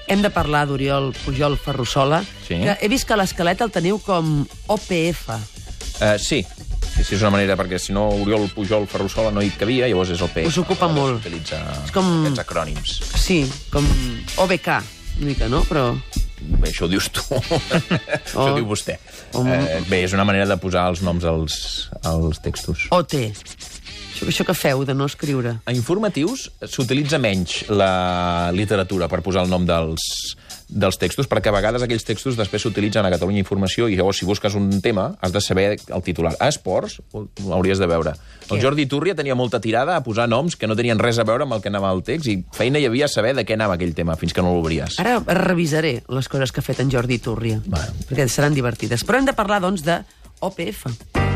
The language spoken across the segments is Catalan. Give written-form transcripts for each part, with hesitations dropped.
Hem de parlar d'Oriol Pujol Ferrusola, que he vist que a l'esquelet el teniu com OPF. Sí, és una manera, perquè si no Oriol Pujol Ferrusola no hi cabia, llavors és OPF. Us ocupa molt. S'utilitza aquests acrònims. Sí, com OBK, una mica, no? Però... Bé, això ho dius tu. Això ho diu vostè. Bé, és una manera de posar els noms als textos. OT. Això que feu, de no escriure? A informatius s'utilitza menys la literatura per posar el nom dels textos, perquè a vegades aquells textos després s'utilitzen a Catalunya Informació i llavors si busques un tema has de saber el titular. A Esports ho hauries de veure. El Jordi Túrria tenia molta tirada a posar noms que no tenien res a veure amb el que anava al text i feina hi havia saber de què anava aquell tema fins que no l'obries. Ara revisaré les coses que ha fet en Jordi Túrria, perquè seran divertides. Però hem de parlar, doncs, de OPF.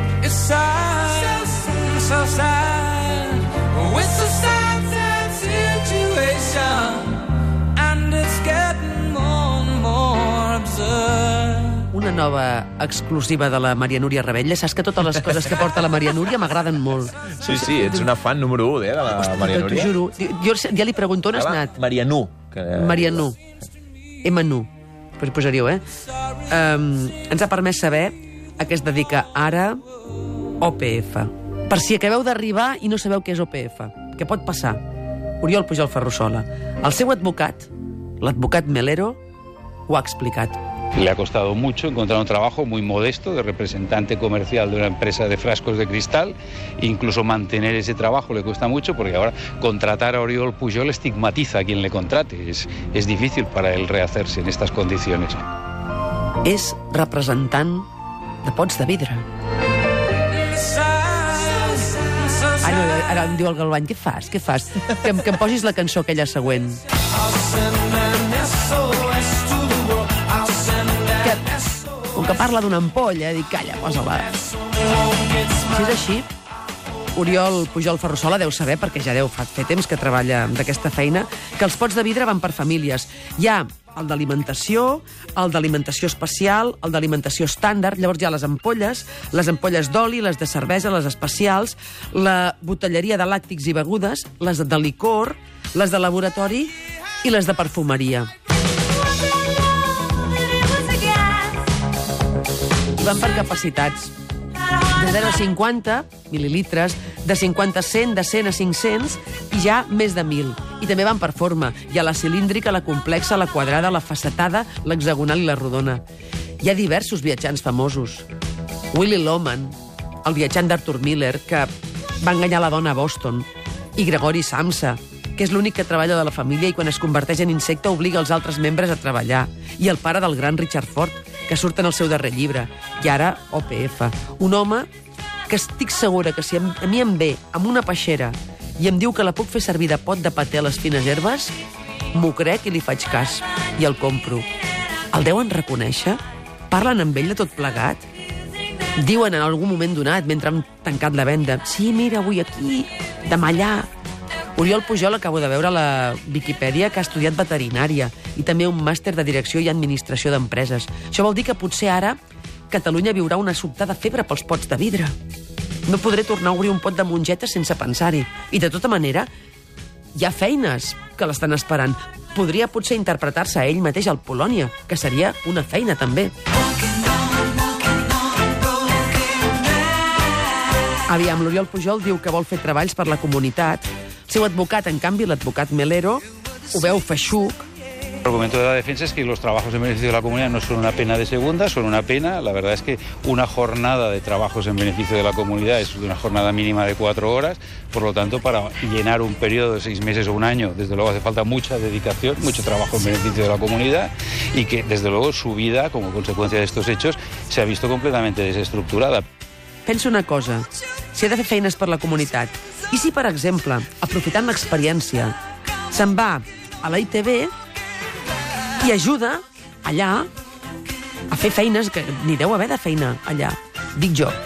So sad, it's a sad, sad situation, and it's getting more and more absurd. Una nova exclusiva de la Maria Núria Rebella. Saps que totes les coses que porta la Maria Núria m'agraden molt. Sí, ets una fan número 1, de la Maria Núria. T'ho juro. Jo ja li pregunto on has anat. Marianú. Marianú. M-nu. Pues posaríeu, ens ha permès saber a què es dedica ara OPF. Per si acabeu d'arribar i no sabeu què és OPF. Què pot passar? Oriol Pujol Ferrusola. El seu advocat, l'advocat Melero, ho ha explicat. Le ha costado mucho encontrar un trabajo muy modesto de representante comercial de una empresa de frascos de cristal. Incluso mantener ese trabajo le cuesta mucho porque ahora contratar a Oriol Pujol estigmatiza a quien le contrate. Es difícil para él rehacerse en estas condiciones. És representant de pots de vidre. Ara em diu el Galvany, què fas? Que em posis la cançó aquella següent. Com que parla d'una ampolla, dic, calla, posa-la. Si és així, Oriol Pujol Ferrusola deu saber, perquè ja deu fer temps que treballa d'aquesta feina, que els pots de vidre van per famílies. Hi ha el d'alimentació, el d'alimentació especial, el d'alimentació estàndard, llavors hi ha les ampolles d'oli, les de cervesa, les especials, la botelleria de làctics i begudes, les de licor, les de laboratori i les de perfumeria. I van per capacitats. De 0 a 50 mil·lilitres, de 50 a 100, de 100 a 500 i ja més de 1.000. I també van per forma. Hi ha la cilíndrica, la complexa, la quadrada, la facetada, l'hexagonal i la rodona. Hi ha diversos viatjants famosos. Willy Loman, el viatjant d'Arthur Miller, que va enganyar la dona a Boston, i Gregory Samsa, que és l'únic que treballa de la família i quan es converteix en insecte obliga els altres membres a treballar. I el pare del gran Richard Ford, que surt en el seu darrer llibre. I ara, OPF. Un home que estic segura que si a mi em ve amb una peixera i em diu que la puc fer servir de pot de paté a les fines herbes, m'ho crec i li faig cas. I el compro. El deuen reconèixer? Parlen amb ell de tot plegat? Diuen en algun moment donat, mentre han tancat la venda, sí, mira, avui aquí, demà allà. Oriol Pujol, acabo de veure a la Viquipèdia, que ha estudiat veterinària i també un màster de direcció i administració d'empreses. Això vol dir que potser ara Catalunya viurà una sobtada febre pels pots de vidre. No podré tornar a obrir un pot de mongetes sense pensar-hi. I de tota manera, hi ha feines que l'estan esperant. Podria potser interpretar-se a ell mateix al Polònia, que seria una feina també. Aviam, l'Oriol Pujol diu que vol fer treballs per la comunitat. El seu advocat, en canvi, l'advocat Melero, ho veu feixuc. El argumento de la defensa es que los trabajos en beneficio de la comunidad no son una pena de segunda, son una pena. La verdad es que una jornada de trabajos en beneficio de la comunidad es una jornada mínima de 4 horas. Por lo tanto, para llenar un periodo de 6 meses o un año, desde luego hace falta mucha dedicación, mucho trabajo en beneficio de la comunidad y que, desde luego, su vida, como consecuencia de estos hechos, se ha visto completamente desestructurada. Pensa una cosa, si ha de fer feines per la comunitat, i si, per exemple, aprofitant l'experiència, se'n va a la ITV i ajuda allà a fer feines que n'hi deu haver de feina allà, dic jo.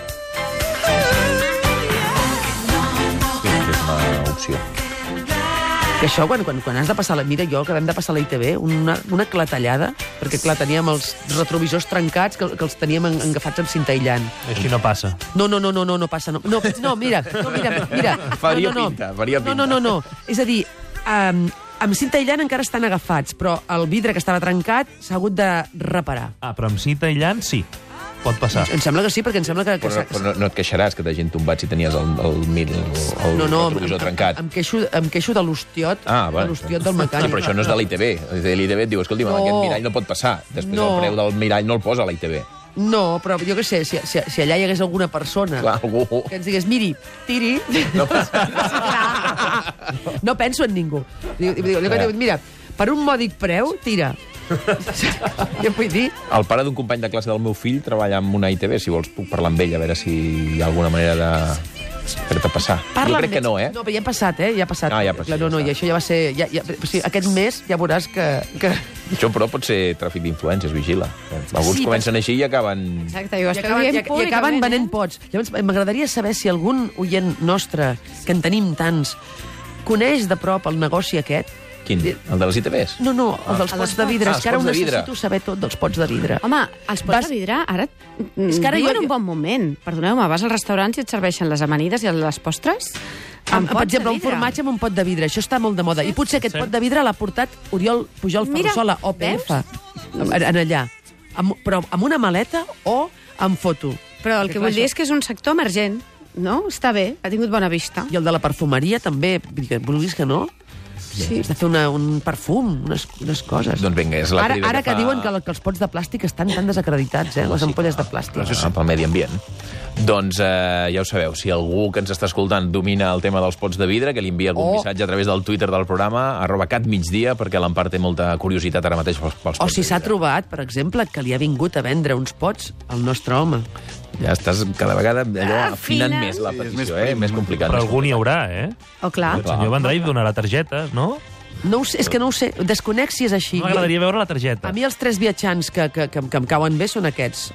Sí, és una opció. Que això, quan has de passar la... Mira, jo, que vam de passar a la ITV, una clatellada, perquè, clar, teníem els retrovisors trencats que els teníem agafats amb cinta aïllant. Així no passa. No passa. No, mira. Faria pinta. No. És a dir, amb cinta aïllant encara estan agafats, però el vidre que estava trencat s'ha hagut de reparar. Però amb cinta aïllant, sí. Pot passar. Em sembla que sí, perquè em sembla que... Però no et queixaràs que t'hagin tombat si tenies el retrovisor trencat. Em queixo de l'ostiot, de l'ostiot del mecànic. Però això no és de l'ITV. L'ITV et diu, escolti'm, aquest mirall no pot passar. Després el preu del mirall no el posa l'ITV. No, però jo què sé, si allà hi hagués alguna persona que ens digués, miri, tiri... No penso en ningú. Mira, per un mòdic preu, tira. Jo vull dir... El pare d'un company de classe del meu fill treballa amb una ITV. Si vols, puc parlar amb ell, a veure si hi ha alguna manera de fer-te passar. Jo crec que no, No, però ja ha passat, ja ha passat. Ja ha passat. No, i això ja va ser... Aquest mes ja veuràs que... Això, però, pot ser tràfic d'influències, vigila. Alguns comencen així i acaben... Exacte, i ho esteu dient públicament. I acaben venent pots. Llavors, m'agradaria saber si algun oient nostre, que en tenim tants, coneix de prop el negoci aquest. Quin? El de les ITVs? No, el dels pots de vidre. És que ara ho necessito saber tot dels pots de vidre. Home, els pots de vidre ara diuen un bon moment. Perdoneu-me, vas als restaurants i et serveixen les amanides i les postres? Per exemple, un formatge amb un pot de vidre. Això està molt de moda. I potser aquest pot de vidre l'ha portat Oriol Pujol Ferrusola, OPF, allà. Però amb una maleta o amb foto. Però el que vull dir és que és un sector emergent, no? Està bé, ha tingut bona vista. I el de la perfumeria també, vulguis que no? Sí. Has de fer un perfum, unes coses. Doncs vinga, és la crida ara que diuen que els pots de plàstic estan tan desacreditats, les ampolles de plàstic. Pel medi ambient. Doncs ja ho sabeu, si algú que ens està escoltant domina el tema dels pots de vidre, que li envia algun missatge a través del Twitter del programa, @catmigdia, perquè l'Empar té molta curiositat ara mateix pels pots de vidre. O si s'ha trobat, per exemple, que li ha vingut a vendre uns pots al nostre home. Ja estàs cada vegada afinant més la petició, més complicat. Però algun hi haurà, Oh, clar. El senyor Vendrell donarà targetes, no? No ho sé, és que no ho sé. Desconec si és així. M'agradaria veure la targeta. A mi els 3 viatjants que em cauen bé són aquests.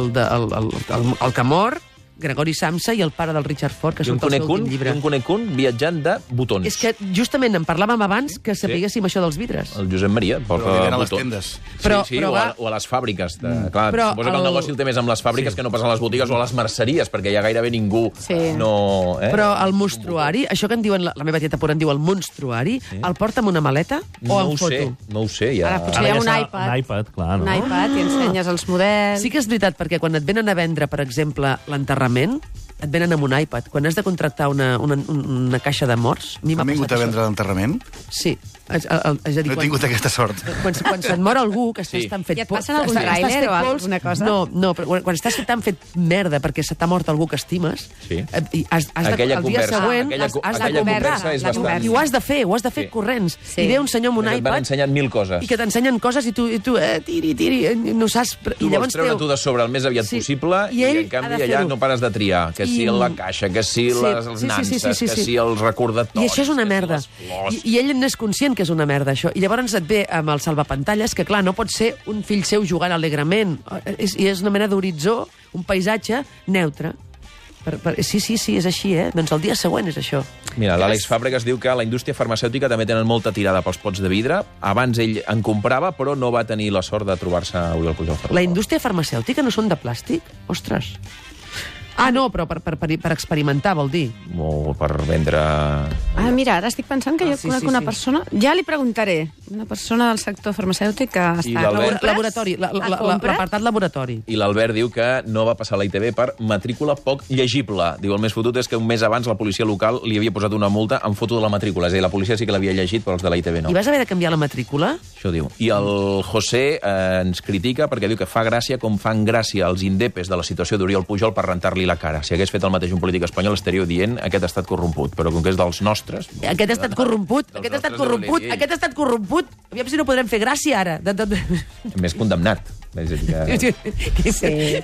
El que mor, Gregori Samsa i el pare del Richard Ford, que són el seu últim llibre. I un conec un viatjant de botons. És que justament en parlàvem abans que sapiguéssim això dels vidres. El Josep Maria porta a les tendes. O a les fàbriques. Clar, suposo que el negoci el té més amb les fàbriques que no pas a les botigues o a les merceries, perquè ja gairebé ningú no... Però el monstruari, això que en diuen, la meva tieta Pura en diu el monstruari, el porta amb una maleta o amb foto? No ho sé, ja... Ara potser hi ha un iPad. Un iPad, clar, no? Un iPad i ensenyes els models. Sí que és veritat, perquè quan et venen a vendre, per exemple, l'enterrament, et venen amb un iPad. Quan has de contractar una caixa de morts... Ha vingut a vendre l'enterrament? Sí. És a dir, no he tingut aquesta sort. Quan se't mor algú, que estàs tan fet... I et passen algun tràiler o alguna cosa? No, però quan estàs tan fet merda perquè se t'ha mort algú que estimes, el dia següent has de comprar. I ho has de fer, corrents. I ve un senyor amb un iPad... Que t'han ensenyat 1000 coses. I que t'ensenyen coses i tu tiri, no saps... Tu vols treure tu de sobre el més aviat possible i en canvi allà no pares de triar. Que si la caixa, que si les nanses, que si els recordatoris... I això és una merda. I ell n'és conscient que és una merda, això. I llavors et ve amb el salvapantalles, que clar, no pot ser un fill seu jugant alegrement. I és una mena d'horitzó, un paisatge neutre. Sí, és així, Doncs el dia següent és això. Mira, l'Àlex Fàbregas diu que la indústria farmacèutica també tenen molta tirada pels pots de vidre. Abans ell en comprava, però no va tenir la sort de trobar-se a Oriol Pujol Ferrusola. La indústria farmacèutica no són de plàstic? Ostres. No, però per experimentar, vol dir. O per vendre... Mira, ara estic pensant que jo conec una persona... Ja li preguntaré. Una persona del sector farmacèutic que està... Laboratori, l'apartat laboratori. I l'Albert diu que no va passar a la ITV per matrícula poc llegible. Diu, el més fotut és que un mes abans la policia local li havia posat una multa amb foto de la matrícula. És a dir, la policia sí que l'havia llegit, però els de la ITV no. I vas haver de canviar la matrícula? Això diu. I el José ens critica perquè diu que fa gràcia com fan gràcia els indepes de la situació d'Oriol Pujol per rentar-li la cara. Si hagués fet el mateix un polític espanyol estaríeu dient aquest ha estat corromput, però com que és dels nostres... Aquest ha estat corromput, aviam si no podrem fer gràcia ara. Més condemnat. Sí.